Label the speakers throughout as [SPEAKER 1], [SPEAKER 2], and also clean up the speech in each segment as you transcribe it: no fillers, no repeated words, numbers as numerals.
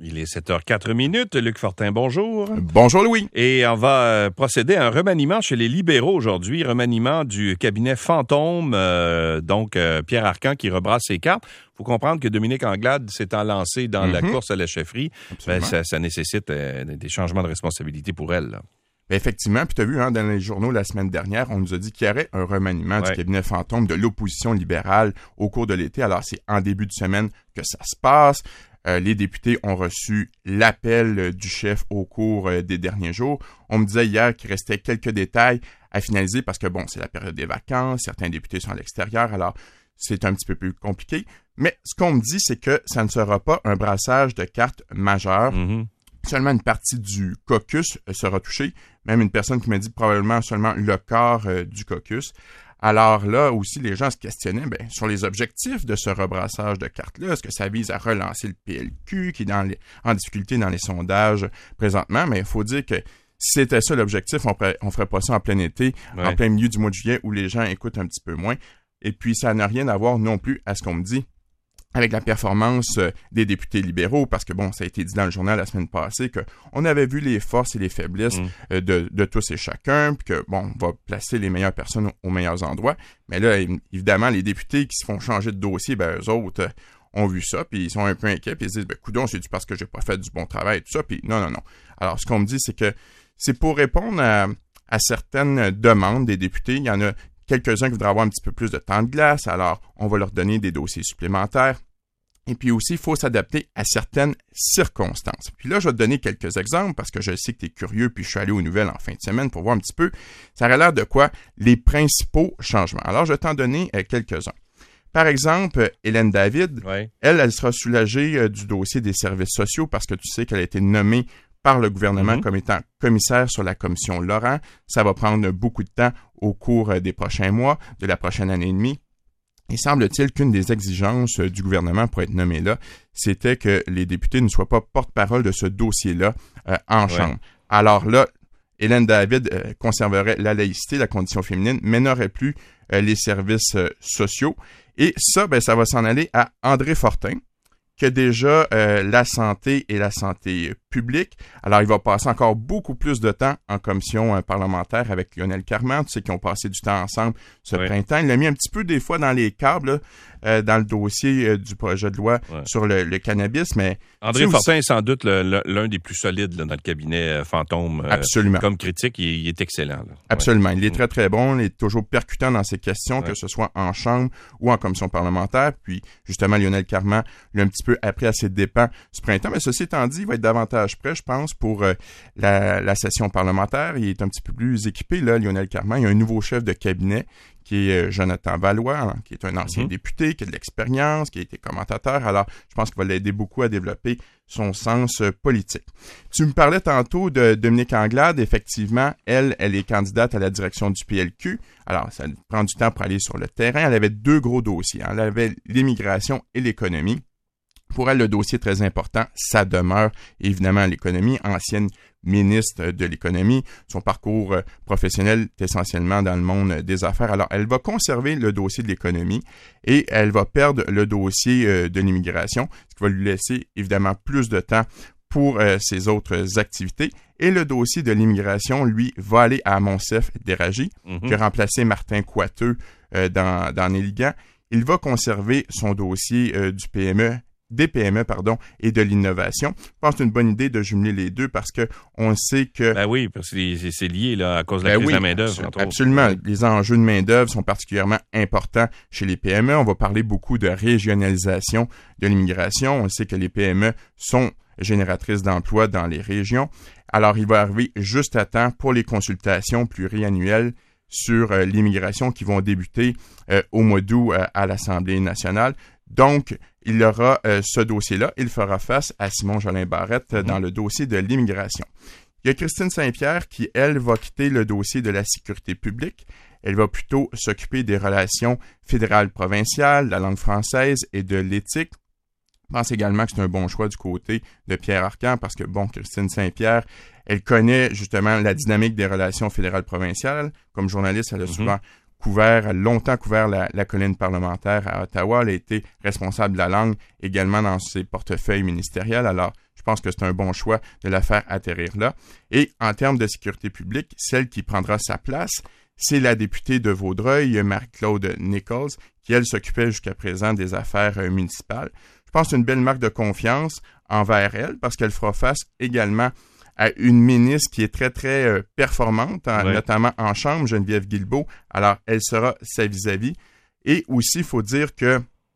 [SPEAKER 1] Il est 7h04. Luc Fortin, bonjour.
[SPEAKER 2] Bonjour Louis.
[SPEAKER 1] Et on va procéder à un remaniement chez les libéraux aujourd'hui, remaniement du cabinet fantôme, Pierre Arcan qui rebrasse ses cartes. Il faut comprendre que Dominique Anglade s'étant lancée dans la course à la chefferie, ça nécessite des changements de responsabilité pour elle. Là.
[SPEAKER 2] Effectivement, puis tu as vu, dans les journaux la semaine dernière, on nous a dit qu'il y aurait un remaniement du cabinet fantôme de l'opposition libérale au cours de l'été. Alors, c'est en début de semaine que ça se passe. Les députés ont reçu l'appel du chef au cours des derniers jours. On me disait hier qu'il restait quelques détails à finaliser parce que, c'est la période des vacances, certains députés sont à l'extérieur, alors c'est un petit peu plus compliqué. Mais ce qu'on me dit, c'est que ça ne sera pas un brassage de cartes majeur. Seulement une partie du caucus sera touchée. Même une personne qui m'a dit probablement seulement le quart du caucus. Alors là aussi, les gens se questionnaient sur les objectifs de ce rebrassage de cartes-là. Est-ce que ça vise à relancer le PLQ qui est en difficulté dans les sondages présentement? Mais il faut dire que si c'était ça l'objectif, on ferait pas ça en plein été, en plein milieu du mois de juillet où les gens écoutent un petit peu moins. Et puis, ça n'a rien à voir non plus à ce qu'on me dit avec la performance des députés libéraux, parce que ça a été dit dans le journal la semaine passée qu'on avait vu les forces et les faiblesses de tous et chacun, puis que, on va placer les meilleures personnes aux meilleurs endroits. Mais là, évidemment, les députés qui se font changer de dossier, eux autres ont vu ça, puis ils sont un peu inquiets, puis ils se disent, coudonc, c'est-tu parce que j'ai pas fait du bon travail, tout ça, puis non. Alors, ce qu'on me dit, c'est que c'est pour répondre à certaines demandes des députés. Il y en a quelques-uns qui voudraient avoir un petit peu plus de temps de glace, alors on va leur donner des dossiers supplémentaires. Et puis aussi, il faut s'adapter à certaines circonstances. Puis là, je vais te donner quelques exemples parce que je sais que tu es curieux, puis je suis allé aux nouvelles en fin de semaine pour voir un petit peu, ça aurait l'air de quoi les principaux changements. Alors, je vais t'en donner quelques-uns. Par exemple, Hélène David, elle sera soulagée du dossier des services sociaux parce que tu sais qu'elle a été nommée par le gouvernement comme étant commissaire sur la commission Laurent. Ça va prendre beaucoup de temps au cours des prochains mois, de la prochaine année et demie. Il semble-t-il qu'une des exigences du gouvernement pour être nommé là, c'était que les députés ne soient pas porte-parole de ce dossier-là en Chambre. Alors là, Hélène David conserverait la laïcité, la condition féminine, mais n'aurait plus les services sociaux. Et ça, ça va s'en aller à André Fortin, qui a déjà la santé et la santé publique. Alors, il va passer encore beaucoup plus de temps en commission parlementaire avec Lionel Carman. Tu sais qu'ils ont passé du temps ensemble ce printemps. Il l'a mis un petit peu des fois dans les câbles, dans le dossier du projet de loi sur le cannabis. Mais
[SPEAKER 1] André Fortin est sans doute l'un des plus solides là, dans le cabinet fantôme.
[SPEAKER 2] Absolument.
[SPEAKER 1] Comme critique, il est excellent. Là.
[SPEAKER 2] Absolument. Il est très, très bon. Il est toujours percutant dans ses questions, que ce soit en Chambre ou en commission parlementaire. Puis, justement, Lionel Carman l'a un petit peu appris à ses dépens ce printemps. Mais ceci étant dit, il va être davantage prêt, je pense, pour la session parlementaire. Il est un petit peu plus équipé, là, Lionel Carman. Il y a un nouveau chef de cabinet qui est Jonathan Valois, qui est un ancien député, qui a de l'expérience, qui a été commentateur. Alors, je pense qu'il va l'aider beaucoup à développer son sens politique. Tu me parlais tantôt de Dominique Anglade. Effectivement, elle est candidate à la direction du PLQ. Alors, ça prend du temps pour aller sur le terrain. Elle avait deux gros dossiers. Elle avait l'immigration et l'économie. Pour elle, le dossier très important, ça demeure évidemment l'économie, ancienne ministre de l'économie. Son parcours professionnel est essentiellement dans le monde des affaires. Alors, elle va conserver le dossier de l'économie et elle va perdre le dossier de l'immigration, ce qui va lui laisser évidemment plus de temps pour ses autres activités. Et le dossier de l'immigration, lui, va aller à Monsef Déragi, qui a remplacé Martin Coiteux dans Néligan. Il va conserver son dossier des PME, et de l'innovation. Je pense que c'est une bonne idée de jumeler les deux parce que on sait que...
[SPEAKER 1] oui, parce que c'est lié là, à cause de la crise de la main-d'œuvre.
[SPEAKER 2] Absolument. Les enjeux de main-d'œuvre sont particulièrement importants chez les PME. On va parler beaucoup de régionalisation de l'immigration. On sait que les PME sont génératrices d'emplois dans les régions. Alors, il va arriver juste à temps pour les consultations pluriannuelles sur l'immigration qui vont débuter au mois d'août à l'Assemblée nationale. Donc, il aura ce dossier-là. Il fera face à Simon Jolin Barrette dans le dossier de l'immigration. Il y a Christine Saint-Pierre qui, elle, va quitter le dossier de la sécurité publique. Elle va plutôt s'occuper des relations fédérales-provinciales, de la langue française et de l'éthique. Je pense également que c'est un bon choix du côté de Pierre Arcan parce que, Christine Saint-Pierre, elle connaît justement la dynamique des relations fédérales-provinciales. Comme journaliste, elle a longtemps couvert la colline parlementaire à Ottawa. Elle a été responsable de la langue également dans ses portefeuilles ministériels. Alors, je Je pense que c'est un bon choix de la faire atterrir là. Et en termes de sécurité publique, celle qui prendra sa place, c'est la députée de Vaudreuil, Marie-Claude Nichols, qui, elle, s'occupait jusqu'à présent des affaires municipales. Je pense que c'est une belle marque de confiance envers elle, parce qu'elle fera face également à une ministre qui est très, très performante, notamment en Chambre, Geneviève Guilbeault. Alors, elle sera sa vis-à-vis. Et aussi, il faut dire que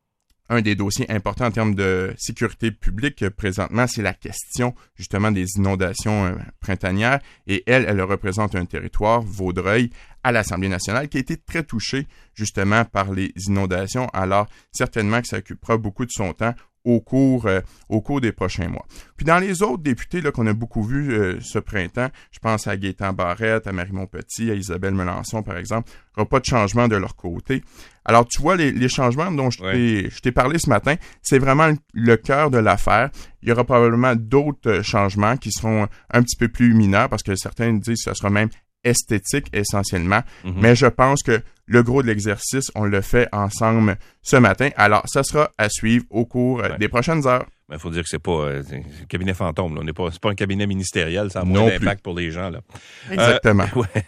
[SPEAKER 2] un des dossiers importants en termes de sécurité publique présentement, c'est la question justement des inondations printanières. Et elle représente un territoire, Vaudreuil, à l'Assemblée nationale, qui a été très touché justement par les inondations. Alors, certainement que ça occupera beaucoup de son temps au cours des prochains mois. Puis dans les autres députés là, qu'on a beaucoup vus ce printemps, je pense à Gaétan Barrette, à Marie Montpetit, à Isabelle Melançon, par exemple, il n'y aura pas de changement de leur côté. Alors, tu vois, les changements dont je t'ai parlé ce matin, c'est vraiment le cœur de l'affaire. Il y aura probablement d'autres changements qui seront un petit peu plus mineurs, parce que certains disent que ce sera même esthétique essentiellement. Mais je pense que le gros de l'exercice, on le fait ensemble ce matin. Alors, ça sera à suivre au cours des prochaines heures.
[SPEAKER 1] Il faut dire que c'est pas un cabinet fantôme. Là. C'est pas un cabinet ministériel. Ça a moins d'impact pour les gens. Là.
[SPEAKER 2] Exactement.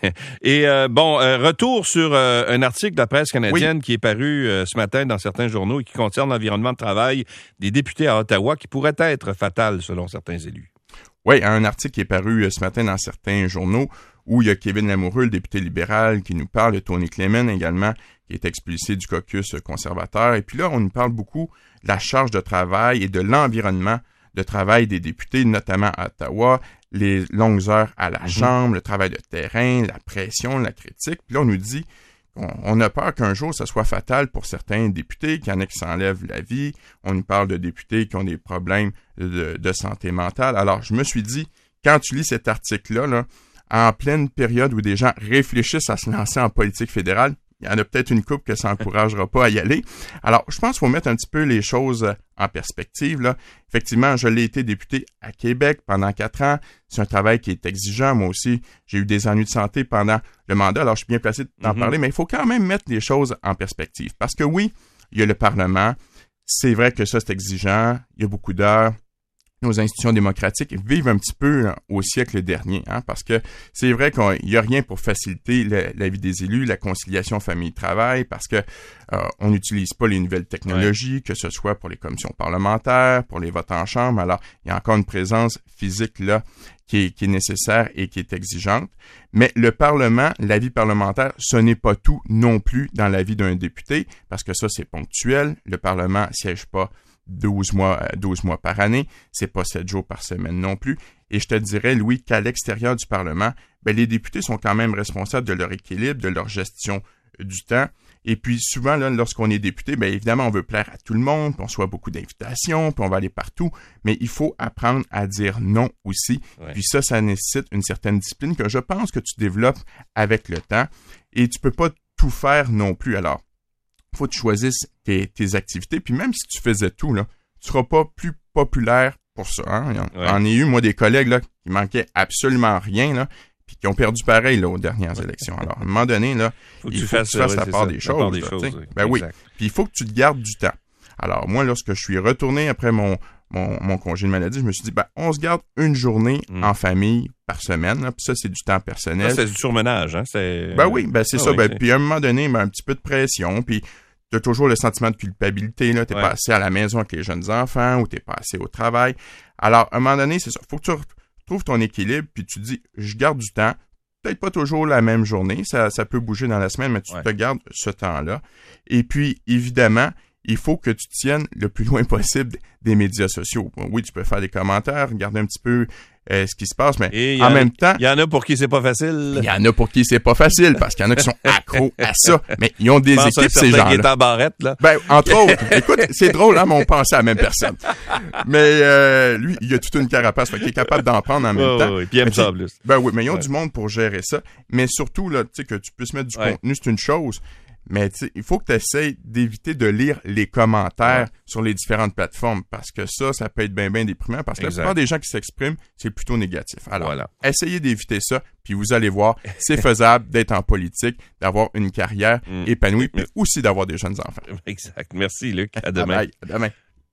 [SPEAKER 1] Et retour sur un article de la presse canadienne qui est paru ce matin dans certains journaux et qui concerne l'environnement de travail des députés à Ottawa qui pourrait être fatal selon certains élus.
[SPEAKER 2] Oui, un article qui est paru ce matin dans certains journaux où il y a Kevin Lamoureux, le député libéral, qui nous parle, de Tony Clement également, qui est expulsé du caucus conservateur. Et puis là, on nous parle beaucoup de la charge de travail et de l'environnement de travail des députés, notamment à Ottawa, les longues heures à la Chambre, le travail de terrain, la pression, la critique. Puis là, on nous dit on a peur qu'un jour, ça soit fatal pour certains députés, qu'il y en a qui s'enlèvent la vie. On nous parle de députés qui ont des problèmes de santé mentale. Alors, je me suis dit, quand tu lis cet article-là, là, en pleine période où des gens réfléchissent à se lancer en politique fédérale, il y en a peut-être une couple que ça n'encouragera pas à y aller. Alors, je pense qu'il faut mettre un petit peu les choses en perspective, là. Effectivement, je l'ai été député à Québec pendant 4 ans. C'est un travail qui est exigeant. Moi aussi, j'ai eu des ennuis de santé pendant le mandat. Alors, je suis bien placé d'en parler, mais il faut quand même mettre les choses en perspective. Parce que oui, il y a le Parlement. C'est vrai que ça, c'est exigeant. Il y a beaucoup d'heures. Nos institutions démocratiques vivent un petit peu au siècle dernier, parce que c'est vrai qu'il n'y a rien pour faciliter la vie des élus, la conciliation famille-travail, parce que on n'utilise pas les nouvelles technologies, que ce soit pour les commissions parlementaires, pour les votes en chambre. Alors, il y a encore une présence physique là qui est nécessaire et qui est exigeante. Mais le Parlement, la vie parlementaire, ce n'est pas tout non plus dans la vie d'un député, parce que ça, c'est ponctuel. Le Parlement siège pas 12 mois par année, c'est pas 7 jours par semaine non plus. Et je te dirais, Louis, qu'à l'extérieur du Parlement, les députés sont quand même responsables de leur équilibre, de leur gestion du temps. Et puis souvent, là, lorsqu'on est député, évidemment, on veut plaire à tout le monde, puis on reçoit beaucoup d'invitations, puis on va aller partout, mais il faut apprendre à dire non aussi. Ouais. Puis ça nécessite une certaine discipline que je pense que tu développes avec le temps. Et tu peux pas tout faire non plus. Alors, faut que tu choisisses tes activités. Puis même si tu faisais tout, là, tu seras pas plus populaire pour ça. J'en ai eu, moi, des collègues là, qui manquaient absolument rien, là, puis qui ont perdu pareil là, aux dernières élections. Alors, à un moment donné, là, il faut que tu fasses la part des choses. Oui. Puis il faut que tu te gardes du temps. Alors, moi, lorsque je suis retourné après mon congé de maladie, je me suis dit, on se garde une journée en famille par semaine. Puis ça, c'est du temps personnel.
[SPEAKER 1] Ça, c'est du surmenage, hein? C'est ça.
[SPEAKER 2] Oui. Puis à un moment donné, un petit peu de pression, puis t'as toujours le sentiment de culpabilité, là. T'es pas assez à la maison avec les jeunes enfants, ou t'es pas assez au travail. Alors, à un moment donné, c'est ça. Faut que tu retrouves ton équilibre, puis tu te dis, je garde du temps. Peut-être pas toujours la même journée. Ça peut bouger dans la semaine, mais tu te gardes ce temps-là. Et puis, évidemment, il faut que tu tiennes le plus loin possible des médias sociaux. Oui, tu peux faire des commentaires, regarder un petit peu ce qui se passe, mais en même temps...
[SPEAKER 1] Il y en a pour qui c'est pas facile.
[SPEAKER 2] Il y en a pour qui c'est pas facile, parce qu'il y en a qui sont accros à ça. Mais ils ont des équipes, ces gens-là.
[SPEAKER 1] Gaétan Barrette, là.
[SPEAKER 2] Entre autres. Écoute, c'est drôle, mais on pensait à la même personne. Mais lui, il a toute une carapace, fait qu'il est capable d'en prendre en même temps.
[SPEAKER 1] Oui, puis il aime ça, plus.
[SPEAKER 2] Oui, mais ils ont du monde pour gérer ça. Mais surtout, là, tu sais, que tu puisses mettre du contenu, c'est une chose. Mais il faut que tu essaies d'éviter de lire les commentaires sur les différentes plateformes, parce que ça peut être bien déprimant, parce que la plupart des gens qui s'expriment, c'est plutôt négatif. Alors, essayez d'éviter ça, puis vous allez voir, c'est faisable d'être en politique, d'avoir une carrière épanouie, puis aussi d'avoir des jeunes enfants.
[SPEAKER 1] Exact. Merci, Luc. À demain.
[SPEAKER 2] À demain.